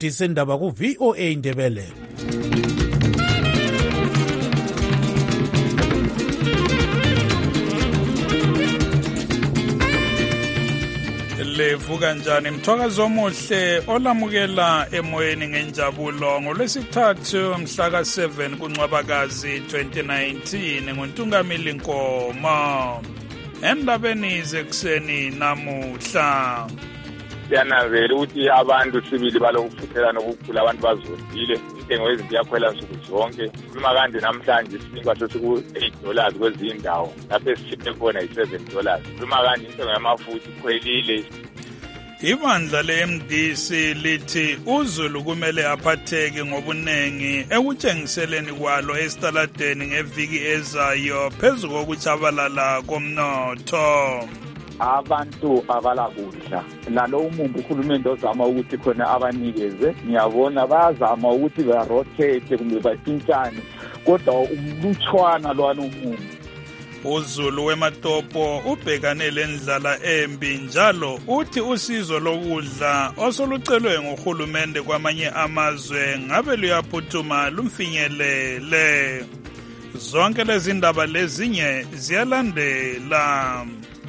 isidisi indaba ku-VOA Indebele. Levu kanjani mthwakazi omuhle olamukela emoyeni ngenjabulo ngolwesithathu mhla ka-7 kuNcwabakazi 2019 nguNtungamili Nkomo. Endabeni zekuseni namuhla siyananzela ukuthi abantu sibili balokufuthelana ukugula abantu bazondile intengo yezinto iyakhwela nsuku zonke khuluma kanje namhlanje isinkwa sesiku-$8 kwezinye indawo lapho esishiphe khona $7 khuluma kanje intengo yamafutha ikhwelile. Ibandla le-MDC lithi uZulu kumele aphatheke ngobunengi ekutshengiseleni kwalo esitaladeni ngeviki ezayo phezu kokutshabalala komnotho. Abantu abalakudla nalo umuntu uhulumende ozama ukuthi khona abanikeze ngiyabona bayazama ukuthi barotate kumbe bashintshane kodwa umlutshwana lwana umuntu. uZulu weMatopo ubhekane lendlala embi njalo uthi usizo lokudla osolucelwe ngohulumende kwamanye amazwe ngabe luyaphuthuma lumfinyelele. Zonke lezi ndaba lezinye ziyalandela.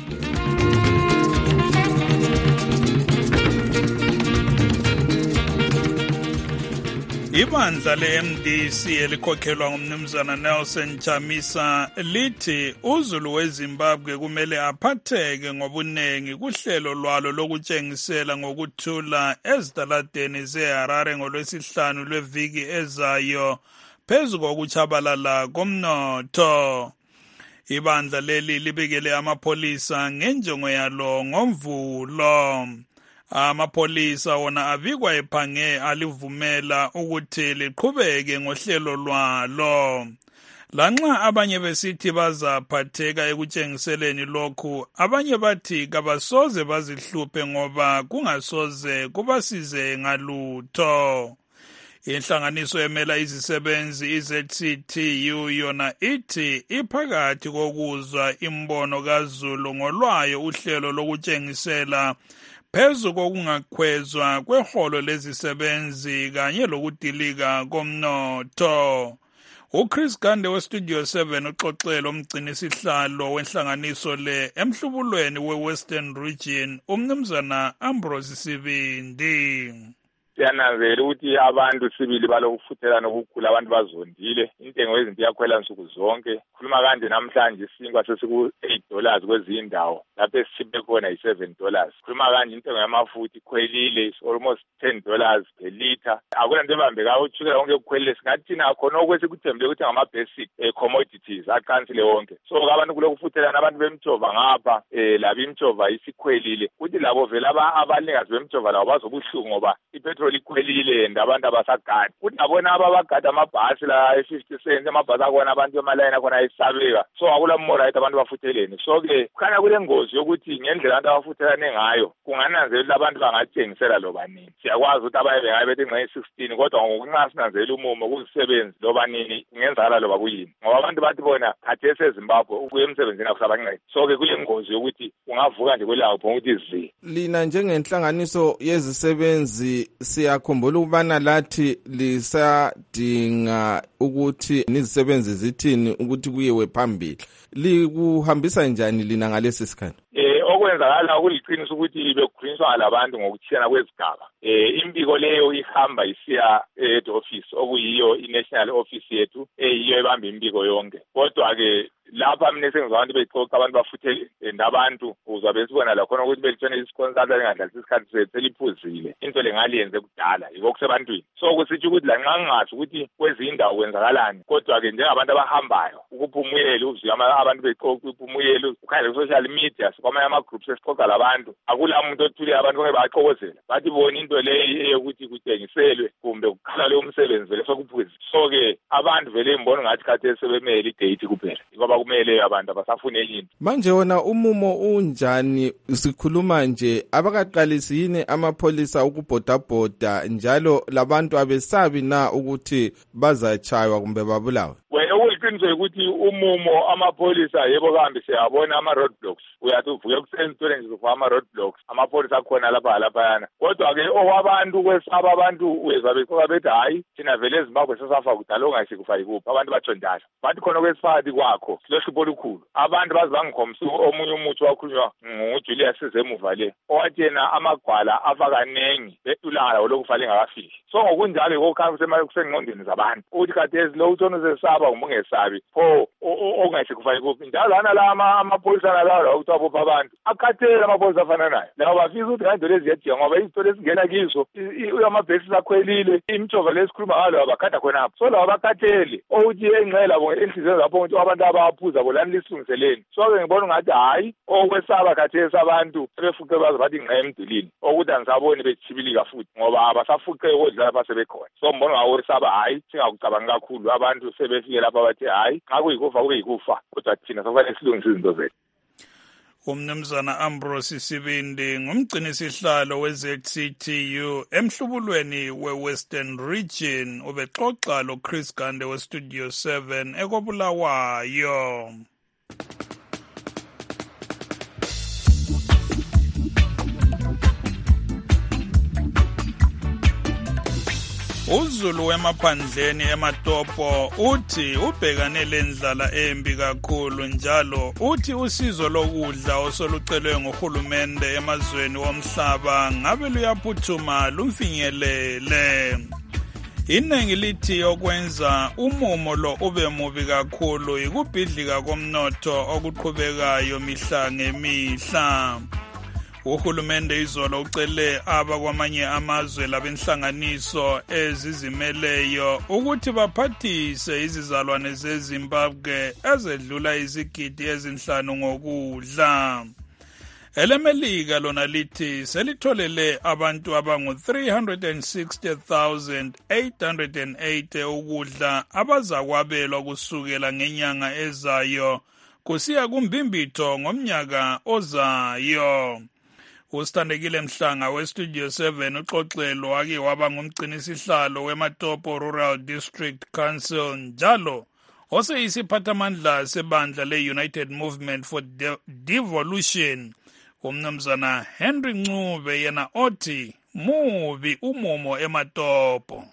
Ibandla le-MDC elikhokhelwa ngumnumzana Nelson Chamisa lithi uZulu weZimbabwe kumele aphatheke ngobunengi kuhlelo lwalo lokutshengisela ngokuthula ezitaladeni zeHarare ngolwesihlanu lweviki ezayo phezu kokutshabalala komnotho. Ibandla leli libikele amapholisa ngenjongo yalo ngoMvulo. Amapholisa wona abikwa ephange alivumela ukuthi liqhubeke ngohlelo lwalo. Lanxa abanye besithi bazaphatheka ekutshengiseleni lokhu, abanye bathi kabasoze bazihluphe ngoba kungasoze kubasize ngalutho. Inhlanganiso emela izisebenzi iZCTU yona ithi iphakathi kokuzwa imbono kaZulu ngolwayo uhlelo lokutshengisela phezu kokungakhwezwa kweholo lezisebenzi kanye lokudilika komnotho. uChris Gande weStudio 7 uxoxela umgcinisihlalo wenhlanganiso le emhlubulweni weWestern Region umnumzana Ambrose Sibindi. Siyananzela ukuthi abantu sibili balokufuthelana ukugula abantu bazondile intengo yezinto iyakhwela nsuku zonke khuluma kanje namhlanje isinkwa sesiku-$8 kwezinye indawo lapho esishiphe khona $7 khuluma kanje intengo yamafutha ikhwelile is almost $10 per litre. Akula nto ebambekayo ushukela wonke kukhwelile singathi thina khona okwesikuthembele ukuthi ngama-basic commodities aqansile wonke. So abantu kulokufuthelana abantu bemtshova ngapha labo imtshova isikhwelile kuthi labo vele abalingasi bemtshova labo bazobuhlungu ngoba ipetrol ikhwelile and abantu abasagadi kuthi nabona ababagada amabhasi la e-50 cents amabhasi akhona abantu bemalayini akhona ayisabeka so akula mmoright abantu bafuthelene. So-ke kukhanya kule ngozi yokuthi ngendlela abantu abafuthelane ngayo kungananzelela abantu bangatshengisela loba nini. Siyakwazi ukuthi abaye bengabe bethi ngxe-16 kodwa ngokunxa sinanzelela umumo kuzisebenzi loba nini kungenzakala loba kuyini ngoba abantu bathi bona khathesi eZimbabwe ukuya emsebenzini akusabancedi. So-ke kule ngozi yokuthi kungavuka nje kwelawo phela ukuthi izi lina njengenhlanganiso yezisebenzi siyakhumbula ukubana lathi lisadinga ukuthi nizisebenzi zithini ukuthi kuyewe phambili. Likuhambisa njani lina ngalesi sikhathi? Okwenzakala kuliqiniso ukuthi bekukhulunyiswa ngalabantu ngokuthiyana kwezigaba. Imbiko leyo ihamba isiya head office okuyiyo i-national office yethu eyiyo ebamba imbiko yonke. Kodwa-ke lapha mina sengizwa abantu bexoxa abantu bafuthe ndabantu uzwa besibona lakhona ukuthi belithona isikhonsata lingadlalisa isikhathi sethu seliphuzile into lengaliyenze kudala yiko kusebantwini. So kusitsho ukuthi lanxa ngingazi ukuthi kwezinye indawo kwenzakalani kodwa-ke njengabantu abahambayo ukuphumuyela uzwe abantu bexoxa uphumuyela ukhangele ku-social media kwamanye ama-groups esixoxa labantu akula muntu othule abantu bonke bayaxokozela bathi bona into leyo eyokuthi kutshengiselwe kumbe kukhala leyo umsebenzi vele sokuphuzile. So-ke abantu vele imbona ngathi khathesi sebemele idate kuphela ngoba kumele abantu abasafune into. Manje wona umumo unjani sikhuluma nje abakaqalisi yini amapholisa ukubhodabhoda njalo labantu abesabi na ukuthi bazatshaywa kumbe babulawe? Wena iqiniso ukuthi umumo amapholisa yebo kambe siyabona ama-roadblocks uyathi uvuke ekuseni uthole nje ama-roadblocks amapholisa akhona laphayana kodwa-ke okwabantu kwesaba abantu uyezwa becoka bethi hhayi thina vele ezimbabwe sesafa kudala ongayise kufa yikuphi abantu batsho njalo bathi khona kwesiphakathi kwakho silohlupho olukhulu abantu baze bangikhombisa omunye umuthi wakhulunywa nguJulius Sezemuva le owathi yena amagwala afa kanengi betulanga lawo lokufa lingakafiki so ngokunjalo kokukhambi kusengqondweni zabantu ukuthi khathesi lo uthona uzesaba uma ungesabi pho ongayise kufa yikuphi njalo lana la amapholisa nalawo ukuthi abopha abantu akhathele amapholisa afana nayo labo bafisa ukuthi kanti lezi ziyadinga ngoba izitolo ezingena kizo amabhesi akhwelile imijova lesikhuluma ngalo abakhada khonapho so labo bakhathele ukuthi engxela bo enhliziyweni zapho ukuthi abantu abaphuza bo lani lisilungiseleni so-ke ngibona ngathi hhayi okwesaba khathesi abantu sebefuqe baze bathi ngqa emdulini ukuthi angisaboni bechibilika futhi ngoba abasafuqe ukudla lapha sebekhona so ngibona ngaworisaba hhayi singakucabangi kakhulu abantu sebefike lapha bathi hhayi nxa kuyikufa kube yikufa kodwa thina sokufanele silungise izinto zethu. Umnumzana Ambrose Sibindi ngumgcinisihlalo we-ZCTU emhlubulweni we-Western Region ubexoxa lo-Chris Gande we-Studio 7 ekobulawayo. uZulu wemaphandleni eMatopo uthi ubhekane lendlala embi kakhulu njalo uthi usizo lokudla osolucelwe nguhulumende emazweni womhlaba ngabe luyaphuthuma lumfinyelele. Iningi lithi okwenza umumo lo ube mubi kakhulu ikubhidlika komnotho okuqhubekayo mihla ngemihla. Uhulumende izolo ucele abakwamanye amazwe labenhlanganiso ezizimeleyo ukuthi baphathise izizalwane zeZimbabwe ezedlula izigidi ezinhlanu ngokudla. EleMelika lona lithi selitholele abantu abangu-360,880 ukudla abazakwabelwa kusukela ngenyanga ezayo kusiya kumbimbitho ngomnyaka ozayo. Usithandekile Mhlanga we-Studio 7 uxoxelo wake waba ngumgcinisihlalo weMatopo Rural District Council njalo oseyisiphathamandla sebandla le-United Movement for Devolution. Umnumzana Henry Ncube yena othi mubi umumo eMatopo.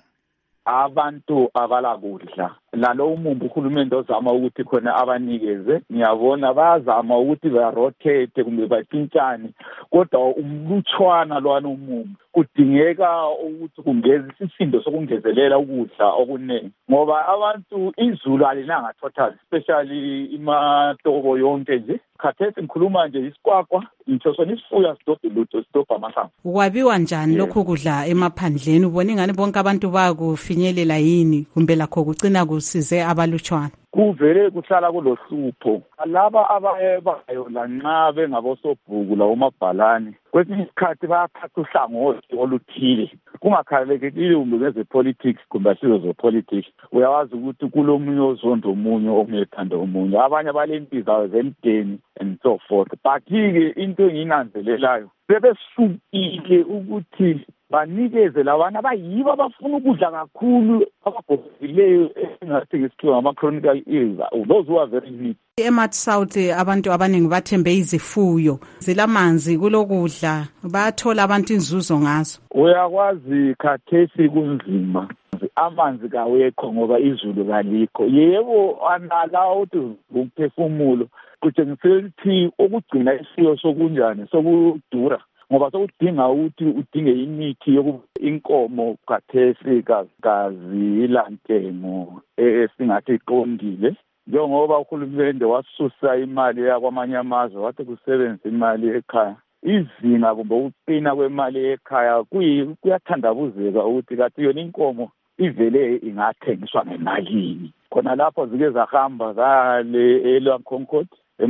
Abantu abalakudla lalo umumbu uhulumende ozama ukuthi khona abanikeze ngiyabona bayazama ukuthi barotate kumbe bapintshane kodwa umlutshwana lwana umumbu kudingeka ukuthi kungeze isisindo sokungezelela ukudla okuningi ngoba abantu izulu alinanga total especially iMatopo yonke nje khathesi ngikhuluma nje isikwakwa ngitho sona isifuya sidodolutho sidobha amasango. Wabiwa njani lokho kudla emaphandleni ubona ingane bonke abantu bakufinyelela yini kumbe lakho kucina kusize abalutshwana? Kuvele kuhlala kulohlupho laba abayebayo lanxa bengabosobhuku lawo mabhalani kwesinye isikhathi bayaphatha uhlangothi oluthile kungakhalekile kumbe ngezepolitics kumbe asizo zepolitics uyawazi ukuthi kulomunye ozondo omunye omunye ethanda omunye abanye balempiza zemdeni and so forth but-ke into engiyinanzelelayo sebesukile ukuthi banikeze lawana abayibo abafuna ukudla kakhulu abagogileyo engathi ngesikhiwa ama-chronic ills those who are very needy. South abantu abaningi bathembe izifuyo zilamanzi kulokudla bayathola abantu inzuzo ngazo. Uyakwazi khathesi kunzima amanzi kawekho ngoba izulu kalikho yebo anala ukuthi ukuphefumulo kutshengisela ukuthi ukugcina isiyo sokunjani sokudura ngoba sokudinga ukuthi udinge imithi inkomo khathesi gazi ilantengo esingathi iqondile njengoba uhulumende wasusa imali yakwamanye amazwe wathi kusebenza imali ekhaya izinga kumbe ukuqina kwemali ekhaya kuyathandabuzeka ukuthi kathi yona inkomo ivele ingathengiswa ngemalini khona lapho zike zahamba zale eLwanconcord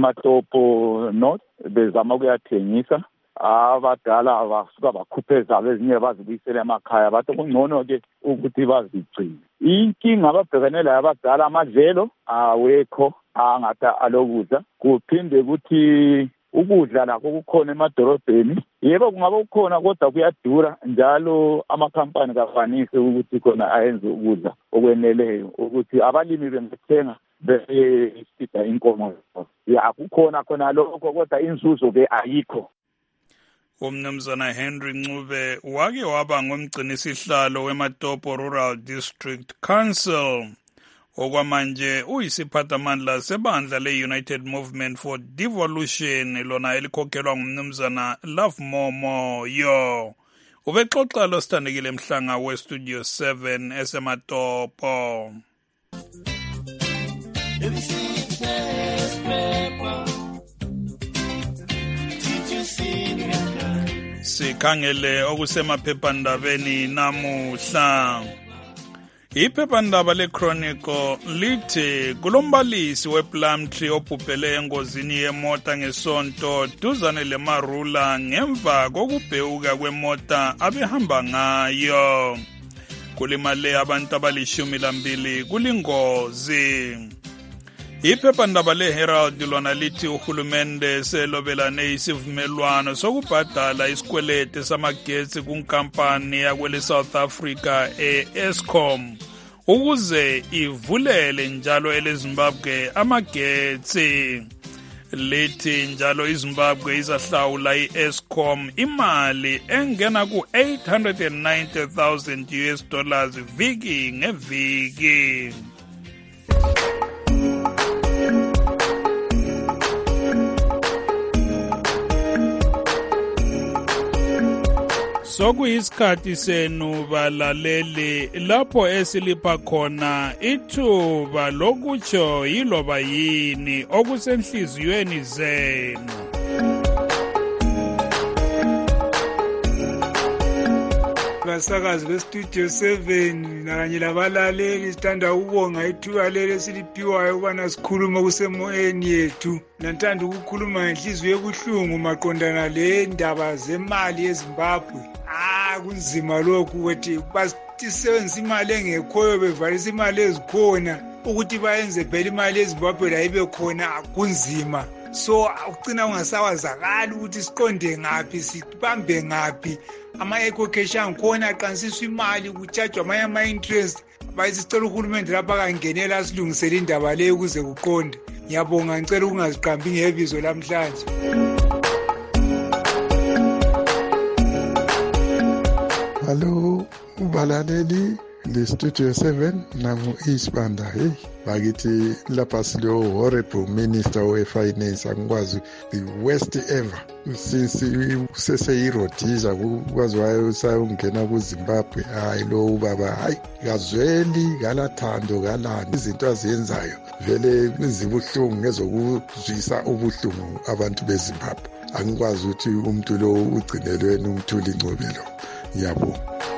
eMatopo North bezama ukuyathengisa abadala basuka bakhupheza ezinye bazibuyisela emakhaya bathi kungcono-ke ukuthi bazigcine. Inkinga ababhekane layo abadala amadlelo awekho angathi alokudla kuphinde ukuthi ukudla lakho kukhona emadolobheni yebo kungabe kukhona kodwa kuyadura njalo amakhampani kafanisi ukuthi khona ayenze ukudla okweneleyo ukuthi abalimi bengathenga besida inkomo. Ya kukhona khona lokho kodwa inzuzo ke ayikho. Umnumzana Henry Ncube wake waba ngumgcinisihlalo weMatopo Rural District Council. Okwamanje uyisiphathamandla sebandla le-United Movement for Devolution lona elikhokhelwa ngumnumzana Love Momoyo. Ubexoxa lo Sithandekile Mhlanga weStudio 7 eseMatopo. Sikhangele okusemaphephandabeni namuhla. Iphephandaba leChronicle lithi kulombalisi wePlumtree obhubhele engozini yemota ngesonto duzane leMarula ngemva kokubhewuka kwemota abehamba ngayo. Kulimale abantu abali-12 kulingozi. Iphephandaba leHerald lona lithi uhulumende selobelane isivumelwano sokubhadala isikwelete samagetsi kunkampani yakwele South Africa e-Eskom ukuze ivulele njalo eleZimbabwe amagetsi. Lithi njalo iZimbabwe izahlawula i-Eskom imali engena ku$890,000 viki ngeviki. Sokuyisikhathi senu balaleli lapho esilipha khona ithuba lokutsho yiloba yini okusenhliziyweni zenu. Basakazi beStudio 7 kanye labalaleli sithanda ukubonga ithuba leli esiliphiwayo ukubana sikhulume kusemoyeni yethu. Nanthanda ukukhuluma ngenhliziyo ebuhlungu maqondana lendaba zemali yeZimbabwe. Kunzima lokhu ukuthi basebenzisa imali engekhoyo bevalisa imali ezikhona ukuthi bayenze phela imali yeZimbabwe la ibe khona kunzima. So ugcina ungasawazakala ukuthi siqonde ngaphi sibambe ngaphi. Ama-eco-cash khona aqansiswa imali kutshajwa amanye ama-interest. Bayisicela uhulumende lapha kangenela asilungisele indaba leyo ukuze kuqonde. Ngiyabonga ngicela ukungaziqambi ngebizo lamhlanje. Hello, ubalaleli le-Studio 7 nangu Isibanda. Hey, bakithi lapha silo horrible minister we-finance angikwazi the worst ever since seseyirodiza kwaziwayo sayongena kuZimbabwe. Hayi lo ubaba hayi kazweli kalathando kalani izinto aziyenzayo vele izibuhlungu ngezokuzwisa ubuhlungu abantu beZimbabwe. Angikwazi ukuthi umuntu lo ugcinelweni umthuli Ncube lo. Yabo.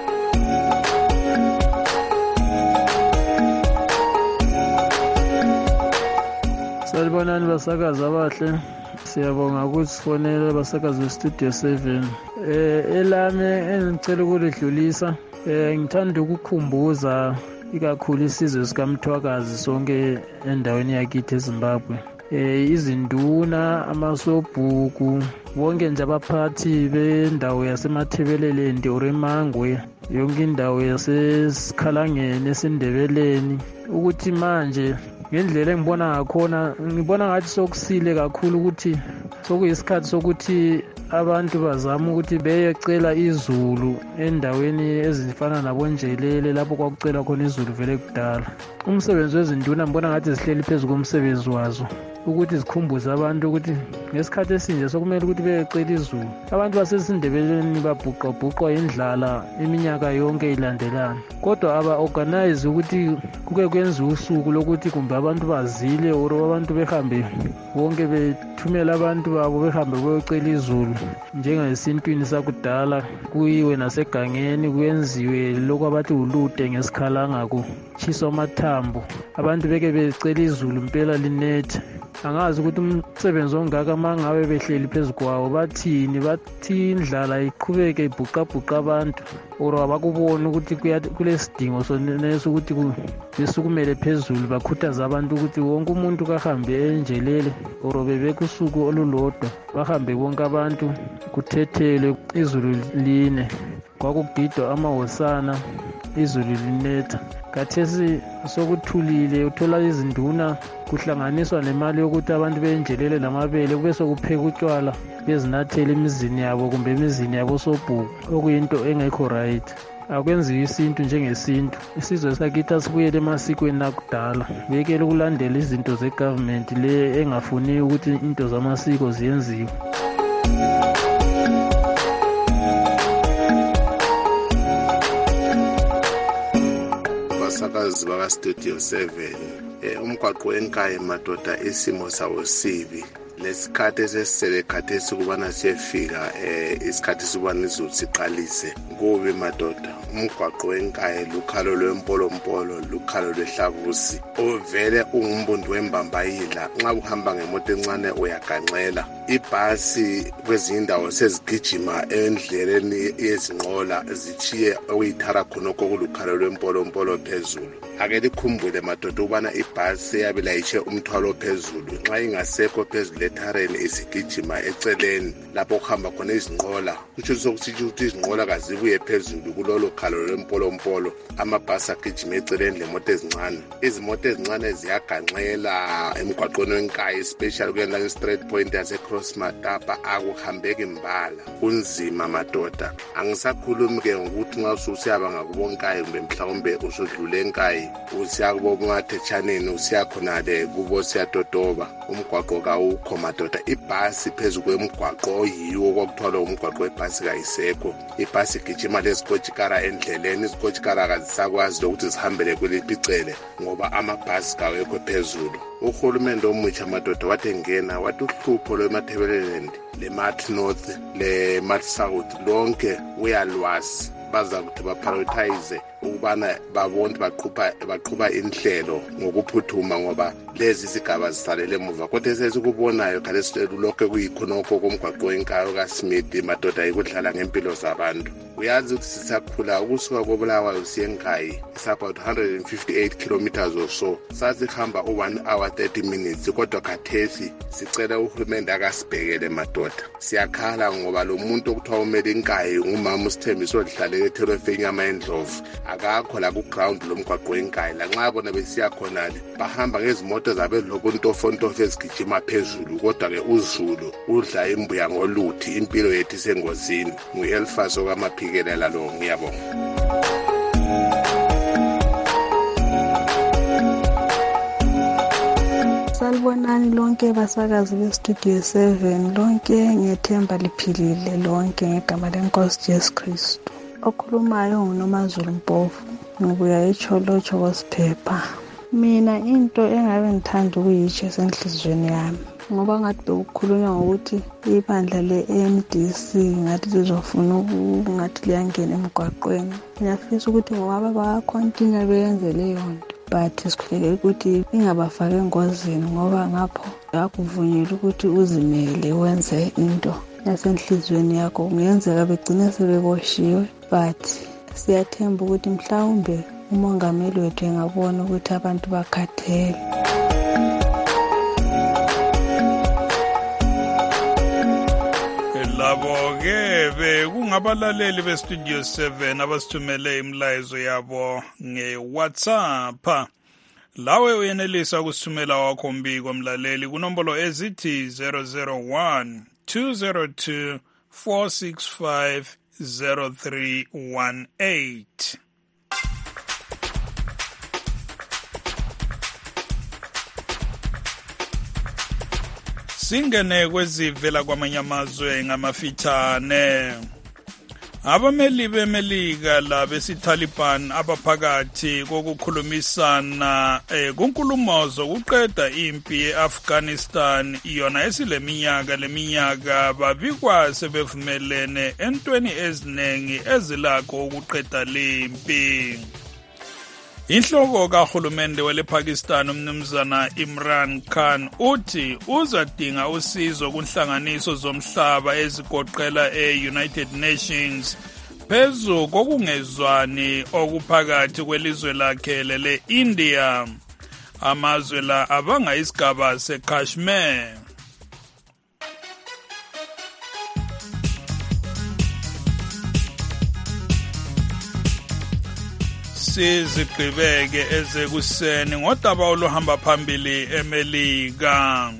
Salibonani basakazi abahle, siyabonga ukuthi sifonele basakazi beStudio 7. Elami engicela ukulidlulisa, ngithanda ukukhumbuza ikakhulu isizwe sikaMthwakazi sonke endaweni yakithi eZimbabwe. Izinduna, amasobhuku, bonke nje abaphathi bendawo yasemathebeleleni Oremangwe, yonke indawo yasesikhalangeni esindebeleni, ukuthi manje ngendlela engibona ngakhona ngibona ngathi sokusile kakhulu ukuthi sokuyisikhathi sokuthi abantu bazama ukuthi beyecela izulu endaweni ezifana nabonjelele lapho kwakucela khona izulu vele kudala. Umsebenzi wezinduna ngibona ngathi zihleli phezu komsebenzi wazo ukuthi zikhumbuze abantu ukuthi ngesikhathi esinje sokumele ukuthi beyecela izulu. Abantu basesindebeleni babhuqabhuqwa indlala iminyaka yonke ilandelana, kodwa aba-organize ukuthi kuke kwenziwe usuku lokuthi kumbe abantu bazile or abantu behambe bonke bethumela abantu babo behambe beyocela izulu njengesintwini sakudala. Kuyiwe nasegangeni kwenziwe lokho abathi ulude ngesikhalanga kutshiswa amathambo, abantu beke becela izulu impela linethe. Angazi ukuthi umsebenzi ongaka mangabe behleli phezu kwawo bathini, bathi indlala iqhubeke ibhuqabhuqa abantu or abakubona ukuthi kulesidingo soneso ukuthi besukumele phezulu bakhuthaza abantu ukuthi wonke umuntu kahambe enjelele or bebeke usuku olulodwa bahambe bonke abantu kuthethelwe izulu line. Kwakugidwa amahosana izulu linetha. Khathesi sokuthulile, uthola izinduna kuhlanganiswa nemali yokuthi abantu benjelele lamabele kube sokupheka utshwala bezinathela emizini yabo kumbe emizini yabo sobhuku, okuyinto engekho right. Akwenziwe isintu njengesintu. Isizwe sakithi asibuyele emasikweni akudala, bekele ukulandela izinto zegovernment le engafuni ukuthi into zamasiko ziyenziwe. Basakazi baka Studio 7, umgwaqo wenkaye madoda isimo sawo sibi. Lesikhathi esesele khathesi kubana siyefika isikhathi sobana izulu siqalise kubi madoda. Umgwaqo wenkaye lukhalo lwempolompolo, lukhalo lwehlabusi, ovele ungumbundo wembambayila. Nxa uhamba ngemoto encane uyaganxela. Ibhasi kwezinye indawo sezigijima endleleni yezinqola zichiye okuyithara khonokho kulukhalo lwempolompolo phezulu. Ake likhumbule madoda ukubana ibhasi eyabe layishe umthwalo phezulu nxa ingasekho phezulu lethareni isigijima eceleni lapho kuhamba khona izinqola, kutsho sokusithi ukuthi izinqola kazibuye phezulu kulolo khalo lwempolompolo, amabhasi agijima eceleni lemoto ezincane. Izimoto ezincane ziyaganxela emgwaqweni wenkayi, especially kuyena straight point yase-Cross Matapa, akuhambeki mbala, kunzima madoda. Angisakhulumi ke ngokuthi nxa usuyaba ngakubonkayi kumbe mhlawumbe usudlule enkayi usiya kubo Mathetshaneni, usiya khonale kubo siyatotoba, umgwaqo kawukho madoda. Ibhasi phezu kwemgwaqo yiwo kwakuthiwa umgwaqo webhasi kayisekho. Ibhasi igijima lezikotshikara endleleni, izikotshikara kazisakwazi ukuthi zihambele kuliphi icele ngoba amabhasi kawekho phezulu. Uhulumende omutsha madoda wathi engena wathi uhlupho lweMatabeleland, leMath North, leMath South lonke uyalwazi. Baza ukuthi baprioritize ukubana babone baqhuba inhlelo ngokuphuthuma ngoba lezi izigaba zisalele emuva. Kodwa sesikubonayo khalesi lokho kuyikhonokho komgwaqo wenkayi kaSmith madoda ikudlala ngempilo zabantu. Uyazi ukuthi sisakhula ukusuka koBulawayo siye eNkayi is about 158 kilometers or so. Sasihamba u1 hour 30 minutes, kodwa khathesi sicela uhulumende akasibhekele madoda. Siyakhala ngoba lo muntu okuthiwa umele eNkayi ngumama uSithembiso odlale ethelofeni inyama endlovu, akakho la ku ground lomgwaqo wenkayi. La nxa bona besiya khonale bahamba ngezimoto zabe lokuntofontofo ezigijima phezulu, kodwa ke uzulu udla imbuya ngoluthi, impilo yethu isengozini. Ngu-Elfas okamaphikelela lo, ngiyabonga. Salibonani lonke basakazi beStudio 7, lonke ngethemba liphilile lonke ngegama leNkosi Jesu Kristu. Okhulumayo nguNomazulu Mpofu, ngibuya eCholotsho koSiphepha. Mina into engabe ngithanda ukuyitsho esenhlizweni yami, ngoba ngathi bekukhulunywa ngokuthi ibandla le-MDC ngathi lizofuna ngathi liyangena emgwaqweni. Ngiyafisa ukuthi ngoba bayakhontinua beyenze leyo nto, but sikhuleke ukuthi ingabafaki engozini ngoba ngapho akuvunyelwa ukuthi uzimele wenze into yasenhlizweni yakho. Kungenzeka begcine sebeboshiwe, but siyathemba ukuthi mhlawumbe umongameli wethu engabona ukuthi abantu bakhathele. Labo-ke bekungabalaleli beStudio 7 abasithumele imlayezo yabo nge-WhatsApp. Lawe uyenelisa ukusithumela wakho mbiko mlaleli kunombolo ezithi 001 202 465 0318. Singene kwezivela kwamanye amazwe ngamafitshane. Abameli beMelika labesiTaliban abaphakathi kokukhulumisana kunkulumo zokuqeda impi eAfghanistan yona esileminyaka babikwa sebevumelene entweni ezinengi ezilakho ukuqeda lempi. Inhloko kahulumende welePakistan umnumzana Imran Khan uthi uzadinga usizo kunhlanganiso zomhlaba ezigoqela e-United Nations phezu kokungezwani okuphakathi kwelizwe lakhe lele-India. Amazwe la abanga isigaba seKashmir. sizigqibeke ezekuseni ngodaba oluhamba phambili eMelika.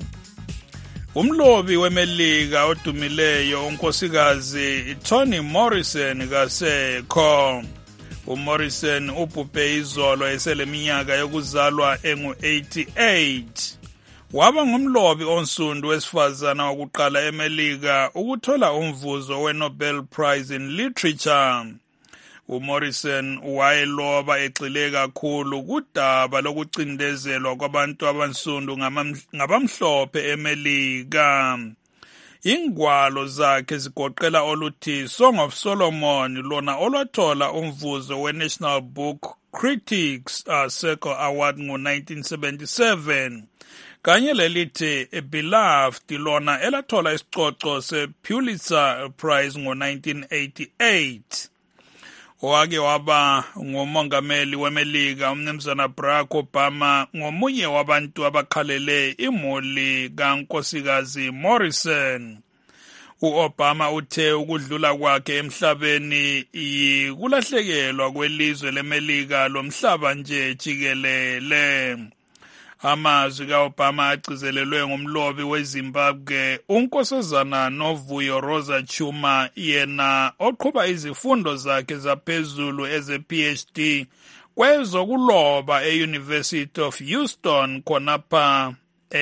Umlobi weMelika odumileyo unkosikazi Toni Morrison kasekho. uMorrison ubhubhe izolo eseleminyaka yokuzalwa engu-88. Waba ngumlobi onsundu wesifazana wokuqala eMelika ukuthola umvuzo weNobel Prize in Literature. uMorrison wayeloba egxile kakhulu kudaba lokucindezelwa kwabantu abansundu ngabamhlophe eMelika. Ingwalo zakhe zigoqela oluthi Song of Solomon, lona olwathola umvuzo weNational Book Critics Circle Award ngo-1977, kanye lelithi Beloved, lona elathola isicoco sePulitzer Prize ngo-1988. Owake waba ngumongameli weMelika umnumzana Barack Obama ngomunye wabantu abakhalele imuli kankosikazi Morrison. U-Obama uthe ukudlula kwakhe emhlabeni yikulahlekelwa kwelizwe leMelika lomhlaba nje jikelele. Amazwi ka-Obama agcizelelwe ngumlobi weZimbabwe unkosazana Novuyo Rosa Chuma, yena oqhuba izifundo zakhe zaphezulu eze-PhD kwezokuloba e-University of Houston khonapha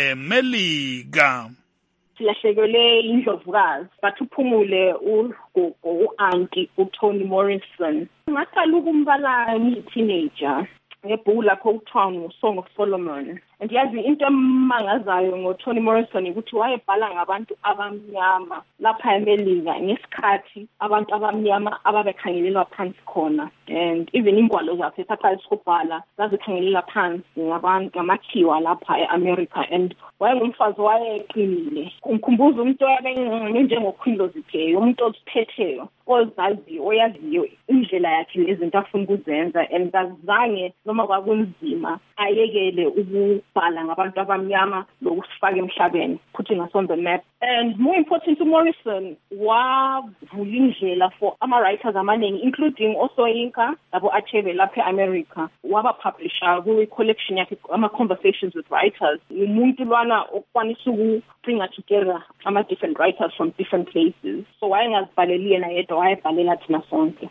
eMelika. Silahlekelwe indlovukazi bathi uphumule ugogo u-anti uToni Morrison. Ngaqala ukumbala ngiyi-teenager ngebhuku lakho kuthiwa ngu-Song of Solomon. And yazi into emangazayo ngoToni Morrison ukuthi wayebhala ngabantu abamnyama lapha eMelika ngesikhathi abantu abamnyama ababekhangelelwa phansi khona. And even ingwalo zakhe esaqala ukubhala zazikhangelela phansi ngamakhiwa lapha e-America. And wayengumfazi wayeqinile. Umkhumbuza umuntu oyabenjengokhundlozipheyo, umuntu oziphetheyo, ozaziyo, oyaziyo indlela yakhe lezinto afuna ukuzenza. And kazange noma kwakunzima ayekele ukubhala ngabantu abamnyama lokusifaka emhlabeni, putting us on the map. And more important to Morrison, wavula indlela for ama-writers amaningi, including also Inka labo Achebe lapha e-America. Waba publisher kwi-collection yakhe ama-conversations with writers. Umuntu lwana okwanisa ukubringa together ama-different writers from different places. So wayengazibhaleli yena yedwa, wayebhalela thina sonke.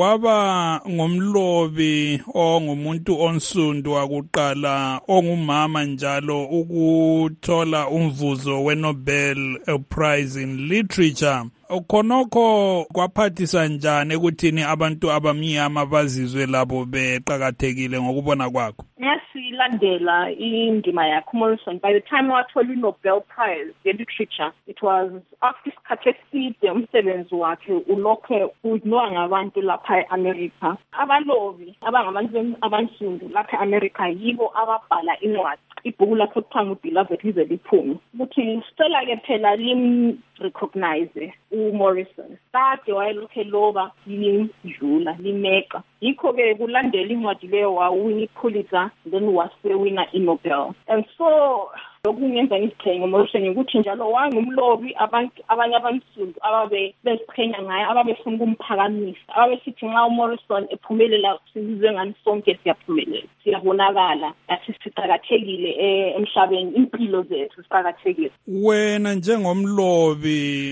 Waba ngumlobi ongumuntu onsundu wakuqala ongumama njalo ukuthola umvuzo weNobel Prize in Literature. Khonokho kwaphathisa njani ekuthini abantu abamnyama bazizwe labo beqhakathekile ngokubona kwakho? Yasilandela indima yakhe Morrison. By the time wathola iNobel Prize in Literature, it was after isikhathi eside umsebenzi wakhe ulokhe uziwa ngabantu lapha e-America. Abalobi abangabantu abansundu lapha e-America yibo ababhala incwadi. Ibhuku lakhe kuthiwa ngu-Beloved lize liphume ukuthi sicela-ke phela lim-recognize uMorrison. Kade wayelokhe loba limdlula limeqa. Yikho-ke kulandela incwadi leyo wawina iPulitzer, then wasewina iNobel. And so lokungenza ngizithenge ngoMorrison ukuthi njalo wangumlobi abanye abansundu ababe beziqhenya ngaye, ababefuna ukumphakamisa, ababesithi nxa uMorrison ephumelela sizwe ngani sonke siyaphumelela, siyabonakala, athi siqhakathekile emhlabeni, impilo zethu siqhakathekile. Wena njengomlobi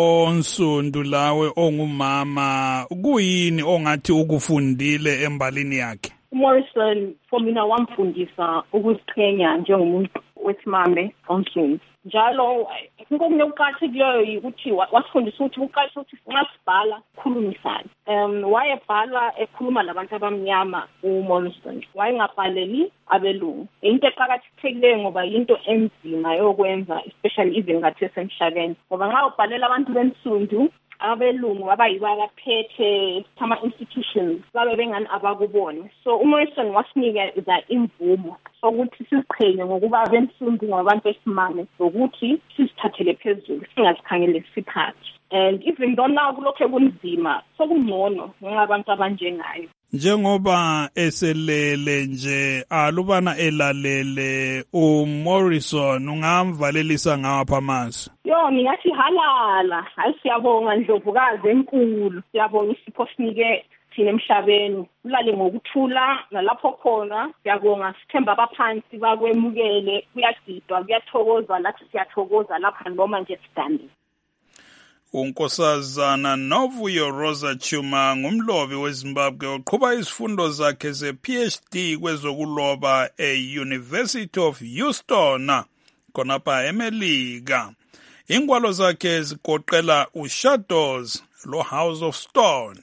onsundu lawe ongumama, kuyini ongathi ukufundile embalini yakhe? uMorrison for mina wamfundisa ukuziqhenya njengomuntu wesimame onsundu. Njalo okunye ukuqakathekileyo ukuthi wasifundisa ukuthi uqalisha ukuthi nxa sibhala khulumisane. Wayebhala ekhuluma labantu abamnyama uMorrison. Wayengabhaleli abelungu. Into eqakathekileyo ngoba into enzima yokwenza, especially even ngathi esemhlabeni. Ngoba nxa ubhalela abantu bensundu, abelungu abayibo abaphethe ama-institutions babe bengani abakubona. So uMorrison wasinikeza imvumo sokuthi siziqhenye ngokuba bensundu ngabantu besimame, sokuthi sizithathele phezulu, singazikhangele siphansi. And even though now kulokhe kunzima, sokungcono ngabantu abanjengayo. Njengoba eselele nje alubana elalele uMorrison, ungamvalelisa ngapha amazwi? Ngingathi halala, hayi siyabonga ndlovukazi enkulu, siyabonga isipho thina emhlabeni ulale ngokuthula nalapho khona siyabonga sithemba abaphansi bakwemukele kuyagidwa kuyathokozwa lathi siyathokoza lapha noma nje sidandi. Unkosazana Novuyo Rosa Chuma ngumlobi weZimbabwe oqhuba izifundo zakhe ze-PhD kwezokuloba e-University of Houston khonapha eMelika. Ingwalo zakhe zigoqela uShadows lo House of Stone.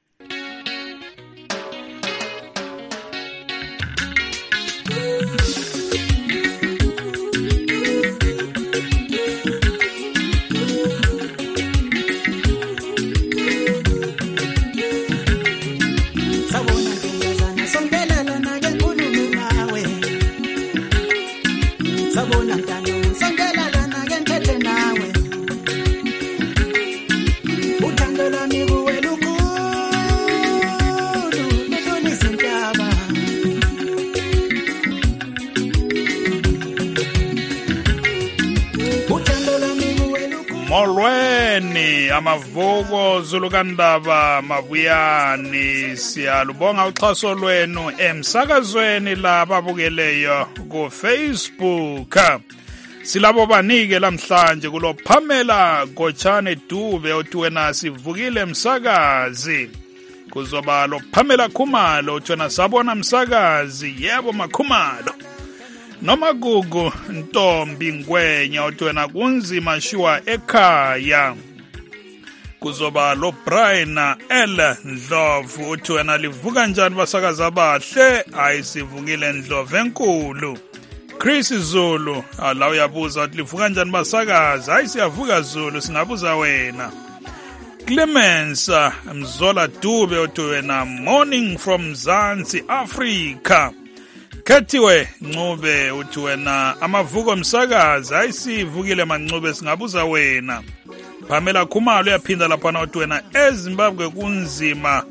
Molweni amavuko Zulukandaba mabuyani siyalubonga uxhaso lwenu emsakazweni lababukeleyo ku Facebook. Silabo banike lamhlanje kulo Pamela Gochane Dube othi wena sivukile msakazi. Kuzoba lo Pamela Khumalo othi wena sabona msakazi. Yebo makhumalo. Noma Gugu Ntombi Ngwenya othi wena kunzima shuwa ekhaya. Kuzoba lo Brian L Ndlovu othi wena livuka njani basakaza abahle ayisivukile Ndlovu enkulu. Chris Zulu la uyabuza uthi livuka njani basakaza ayisiyavuka Zulu singabuza wena. Clemens Mzola Dube othi wena morning from Zanzi Africa. Kethiwe Ncube uthi wena amavuko msakazi ayisivukile mancube singabuza wena. Pamela Khumalo yaphinda lapha uthi wena eZimbabwe kunzima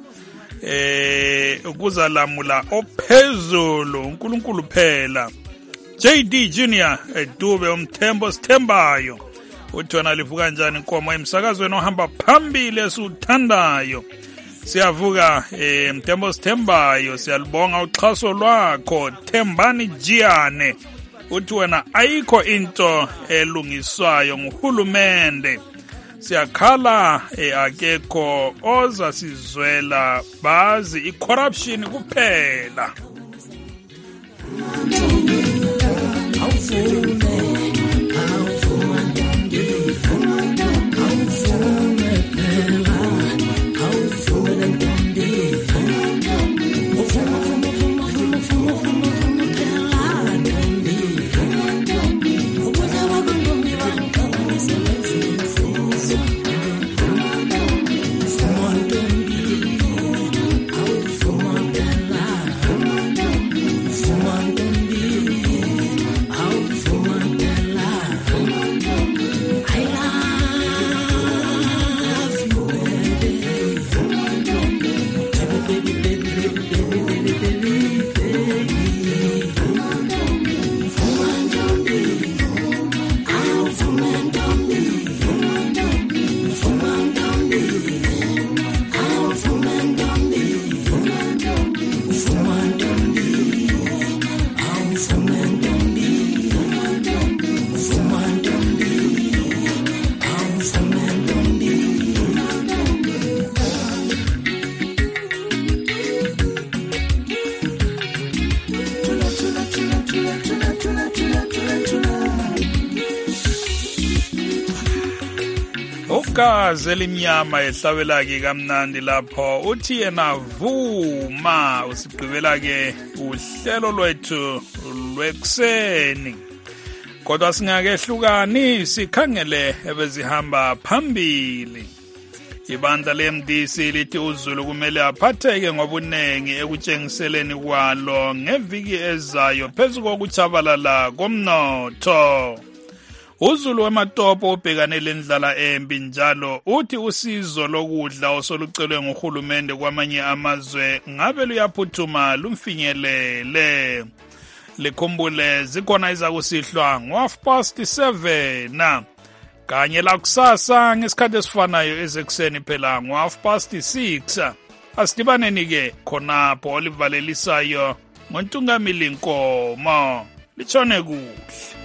ukuzalamula ophezulu uNkulunkulu phela. JD Junior Dube umthembo sithembayo uthi wena livuka njani inkomo emsakazweni ohamba phambili esuthandayo. Siyavuka mthembo sithembayo siyalibonga uxhaso lwakho Thembani Jiane uthi wena ayikho into elungiswayo nguhulumende siyakhala akekho oza sizwela bazi icorruption kuphela. Ukaze elimnyama ehlabela-ke kamnandi lapho uthi yena vuma usigqibela-ke uhlelo lwethu lwekuseni. Kodwa singakehlukani sikhangele ebezihamba phambili. Ibandla leMDC lithi uZulu kumele aphatheke ngobunengi ekutshengiseleni kwalo ngeviki ezayo phezu kokuchabalala komnotho. uZulu weMatopo ubhekane lendlala embi njalo uthi usizo lokudla osolucelwe nguhulumende kwamanye amazwe ngabe luyaphuthuma lumfinyelele. Likhumbule zikhona izakusihlwa ngo-7:30 kanye la kusasa ngesikhathi esifanayo ezekuseni phela ngo-6:30. asidibaneni-ke khonapho olivalelisayo ngontungamili nkomo litshone kuhle.